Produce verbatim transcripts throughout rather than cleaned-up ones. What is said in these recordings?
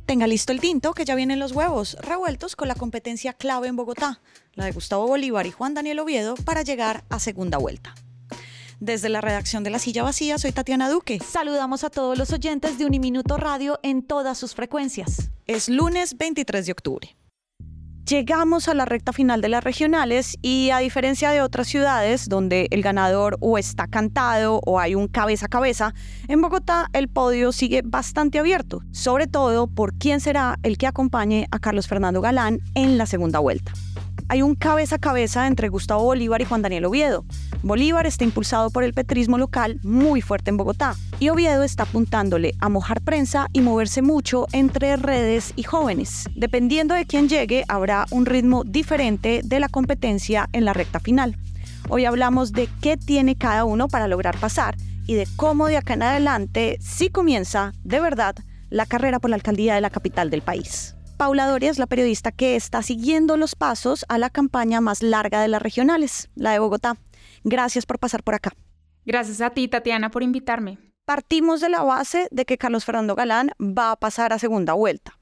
Tenga listo el tinto, que ya vienen los huevos revueltos con la competencia clave en Bogotá, la de Gustavo Bolívar y Juan Daniel Oviedo, para llegar a segunda vuelta. Desde la redacción de La Silla Vacía, soy Tatiana Duque. Saludamos a todos los oyentes de Uniminuto Radio en todas sus frecuencias. Es lunes veintitrés de octubre. Llegamos a la recta final de las regionales y, a diferencia de otras ciudades donde el ganador o está cantado o hay un cabeza a cabeza, en Bogotá el podio sigue bastante abierto, sobre todo por quién será el que acompañe a Carlos Fernando Galán en la segunda vuelta. Hay un cabeza a cabeza entre Gustavo Bolívar y Juan Daniel Oviedo. Bolívar está impulsado por el petrismo local muy fuerte en Bogotá y Oviedo está apuntándole a mojar prensa y moverse mucho entre redes y jóvenes. Dependiendo de quién llegue, habrá un ritmo diferente de la competencia en la recta final. Hoy hablamos de qué tiene cada uno para lograr pasar y de cómo de acá en adelante sí comienza, de verdad, la carrera por la alcaldía de la capital del país. Paula Doria es la periodista que está siguiendo los pasos a la campaña más larga de las regionales, la de Bogotá. Gracias por pasar por acá. Gracias a ti, Tatiana, por invitarme. Partimos de la base de que Carlos Fernando Galán va a pasar a segunda vuelta.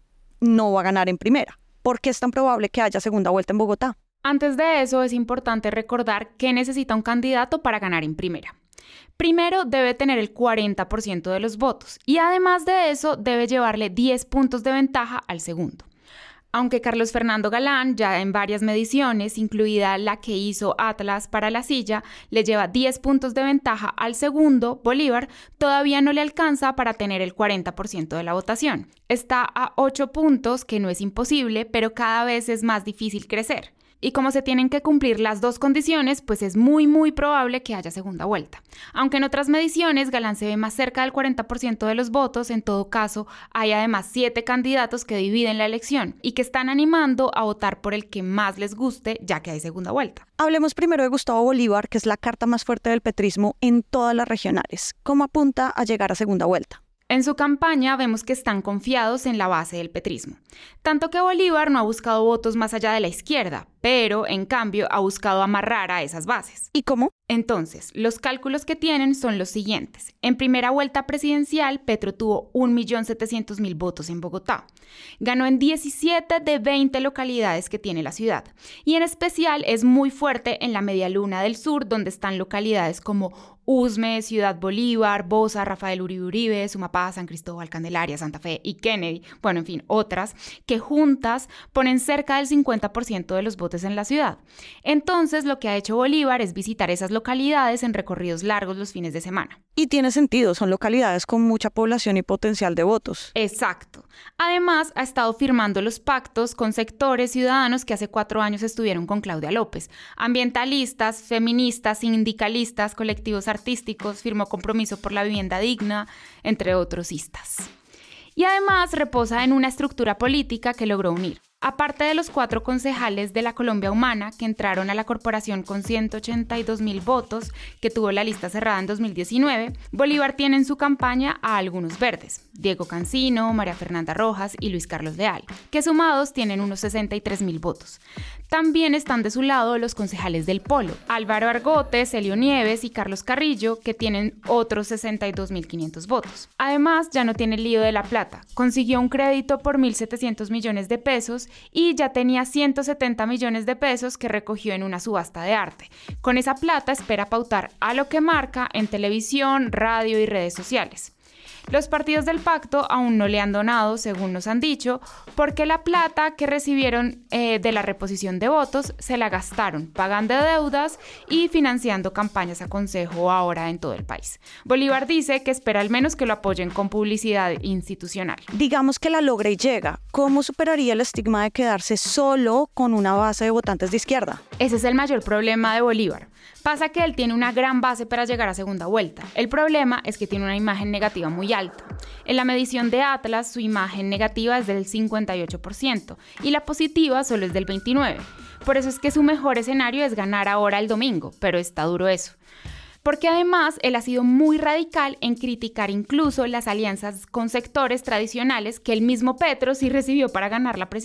No va a ganar en primera. ¿Por qué es tan probable que haya segunda vuelta en Bogotá? Antes de eso, es importante recordar qué necesita un candidato para ganar en primera. Primero, debe tener el cuarenta por ciento de los votos y además de eso debe llevarle diez puntos de ventaja al segundo. Aunque Carlos Fernando Galán ya en varias mediciones, incluida la que hizo Atlas para La Silla, le lleva diez puntos de ventaja al segundo, Bolívar, todavía no le alcanza para tener el cuarenta por ciento de la votación. Está a ocho puntos, que no es imposible, pero cada vez es más difícil crecer. Y como se tienen que cumplir las dos condiciones, pues es muy muy probable que haya segunda vuelta. Aunque en otras mediciones Galán se ve más cerca del cuarenta por ciento de los votos, en todo caso hay además siete candidatos que dividen la elección y que están animando a votar por el que más les guste, ya que hay segunda vuelta. Hablemos primero de Gustavo Bolívar, que es la carta más fuerte del petrismo en todas las regionales. ¿Cómo apunta a llegar a segunda vuelta? En su campaña vemos que están confiados en la base del petrismo. Tanto que Bolívar no ha buscado votos más allá de la izquierda, pero en cambio ha buscado amarrar a esas bases. ¿Y cómo? Entonces, los cálculos que tienen son los siguientes. En primera vuelta presidencial, Petro tuvo un millón setecientos mil votos en Bogotá. Ganó en diecisiete de veinte localidades que tiene la ciudad. Y en especial es muy fuerte en la Media Luna del Sur, donde están localidades como Usme, Ciudad Bolívar, Bosa, Rafael Uribe Uribe, Sumapaz, San Cristóbal, Candelaria, Santa Fe y Kennedy, bueno, en fin, otras, que juntas ponen cerca del cincuenta por ciento de los votos en la ciudad. Entonces, lo que ha hecho Bolívar es visitar esas localidades en recorridos largos los fines de semana. Y tiene sentido, son localidades con mucha población y potencial de votos. Exacto. Además, ha estado firmando los pactos con sectores ciudadanos que hace cuatro años estuvieron con Claudia López. Ambientalistas, feministas, sindicalistas, colectivos artísticos, firmó compromiso por la vivienda digna, entre otros istas. Y además reposa en una estructura política que logró unir. Aparte de los cuatro concejales de la Colombia Humana que entraron a la corporación con ciento ochenta y dos mil votos, que tuvo la lista cerrada en dos mil diecinueve, Bolívar tiene en su campaña a algunos verdes, Diego Cancino, María Fernanda Rojas y Luis Carlos Leal, que sumados tienen unos sesenta y tres mil votos. También están de su lado los concejales del Polo, Álvaro Argote, Celio Nieves y Carlos Carrillo, que tienen otros sesenta y dos mil quinientos votos. Además, ya no tiene el lío de la plata, consiguió un crédito por mil setecientos millones de pesos y ya tenía ciento setenta millones de pesos que recogió en una subasta de arte. Con esa plata espera pautar a lo que marca en televisión, radio y redes sociales. Los partidos del pacto aún no le han donado, según nos han dicho, porque la plata que recibieron eh, de la reposición de votos se la gastaron pagando deudas y financiando campañas a consejo ahora en todo el país. Bolívar dice que espera al menos que lo apoyen con publicidad institucional. Digamos que la logra y llega. ¿Cómo superaría el estigma de quedarse solo con una base de votantes de izquierda? Ese es el mayor problema de Bolívar. Pasa que él tiene una gran base para llegar a segunda vuelta. El problema es que tiene una imagen negativa muy alta. En la medición de Atlas, su imagen negativa es del cincuenta y ocho por ciento y la positiva solo es del veintinueve por ciento. Por eso es que su mejor escenario es ganar ahora el domingo, pero está duro eso. Porque además él ha sido muy radical en criticar incluso las alianzas con sectores tradicionales que el mismo Petro sí recibió para ganar la presidencia.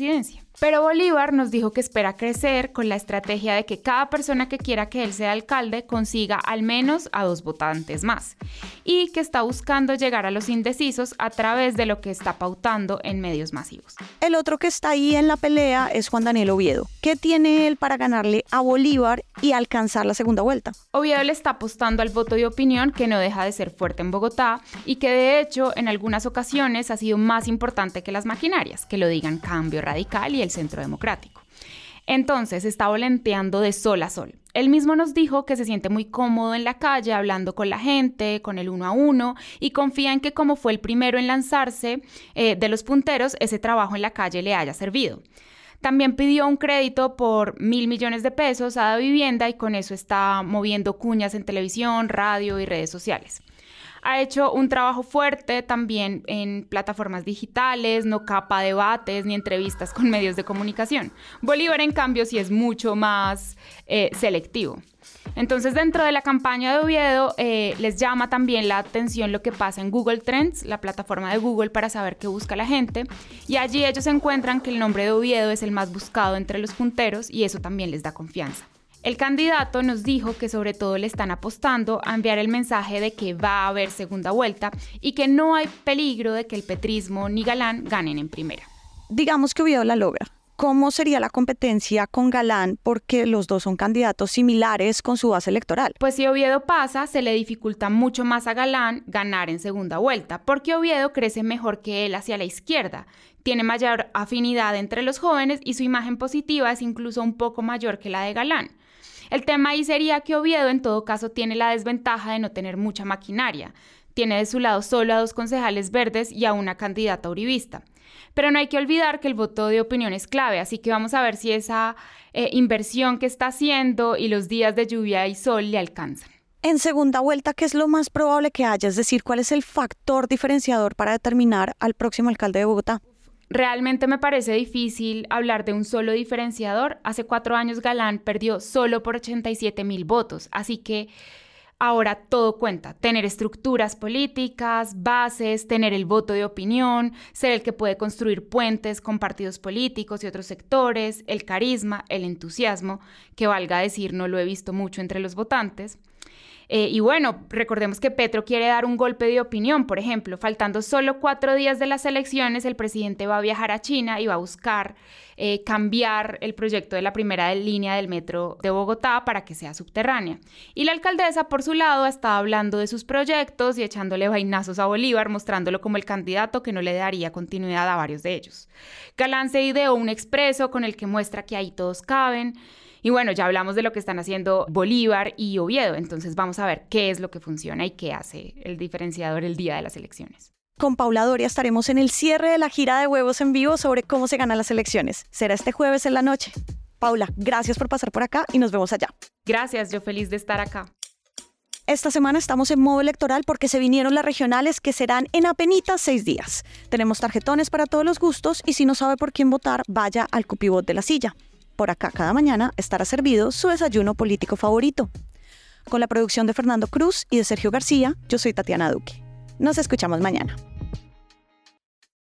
Pero Bolívar nos dijo que espera crecer con la estrategia de que cada persona que quiera que él sea alcalde consiga al menos a dos votantes más y que está buscando llegar a los indecisos a través de lo que está pautando en medios masivos. El otro que está ahí en la pelea es Juan Daniel Oviedo. ¿Qué tiene él para ganarle a Bolívar y alcanzar la segunda vuelta? Oviedo le está apostando al voto de opinión, que no deja de ser fuerte en Bogotá y que de hecho en algunas ocasiones ha sido más importante que las maquinarias, que lo digan Cambio Radical y el Centro Democrático. Entonces está volanteando de sol a sol. Él mismo nos dijo que se siente muy cómodo en la calle hablando con la gente, con el uno a uno, y confía en que como fue el primero en lanzarse eh, de los punteros, ese trabajo en la calle le haya servido. También pidió un crédito por mil millones de pesos a Davivienda y con eso está moviendo cuñas en televisión, radio y redes sociales. Ha hecho un trabajo fuerte también en plataformas digitales, no capa debates ni entrevistas con medios de comunicación. Bolívar, en cambio, sí es mucho más eh, selectivo. Entonces, dentro de la campaña de Oviedo, eh, les llama también la atención lo que pasa en Google Trends, la plataforma de Google para saber qué busca la gente, y allí ellos encuentran que el nombre de Oviedo es el más buscado entre los punteros y eso también les da confianza. El candidato nos dijo que sobre todo le están apostando a enviar el mensaje de que va a haber segunda vuelta y que no hay peligro de que el petrismo ni Galán ganen en primera. Digamos que Oviedo la logra. ¿Cómo sería la competencia con Galán? Porque los dos son candidatos similares con su base electoral. Pues si Oviedo pasa, se le dificulta mucho más a Galán ganar en segunda vuelta, porque Oviedo crece mejor que él hacia la izquierda, tiene mayor afinidad entre los jóvenes y su imagen positiva es incluso un poco mayor que la de Galán. El tema ahí sería que Oviedo en todo caso tiene la desventaja de no tener mucha maquinaria. Tiene de su lado solo a dos concejales verdes y a una candidata uribista. Pero no hay que olvidar que el voto de opinión es clave, así que vamos a ver si esa eh, inversión que está haciendo y los días de lluvia y sol le alcanzan. En segunda vuelta, ¿qué es lo más probable que haya? Es decir, ¿cuál es el factor diferenciador para determinar al próximo alcalde de Bogotá? Realmente me parece difícil hablar de un solo diferenciador. Hace cuatro años Galán perdió solo por ochenta y siete mil votos, así que ahora todo cuenta. Tener estructuras políticas, bases, tener el voto de opinión, ser el que puede construir puentes con partidos políticos y otros sectores, el carisma, el entusiasmo, que valga decir no lo he visto mucho entre los votantes. Eh, y bueno, recordemos que Petro quiere dar un golpe de opinión, por ejemplo, faltando solo cuatro días de las elecciones, el presidente va a viajar a China y va a buscar eh, cambiar el proyecto de la primera línea del metro de Bogotá para que sea subterránea. Y la alcaldesa, por su lado, está hablando de sus proyectos y echándole vainazos a Bolívar, mostrándolo como el candidato que no le daría continuidad a varios de ellos. Galán se ideó un expreso con el que muestra que ahí todos caben. Y bueno, ya hablamos de lo que están haciendo Bolívar y Oviedo, entonces vamos a ver qué es lo que funciona y qué hace el diferenciador el día de las elecciones. Con Paula Doria estaremos en el cierre de la gira de Huevos en Vivo sobre cómo se ganan las elecciones. Será este jueves en la noche. Paula, gracias por pasar por acá y nos vemos allá. Gracias, yo feliz de estar acá. Esta semana estamos en modo electoral porque se vinieron las regionales que serán en apenitas seis días. Tenemos tarjetones para todos los gustos y si no sabe por quién votar, vaya al cupibot de la silla. Por acá cada mañana estará servido su desayuno político favorito. Con la producción de Fernando Cruz y de Sergio García, yo soy Tatiana Duque. Nos escuchamos mañana.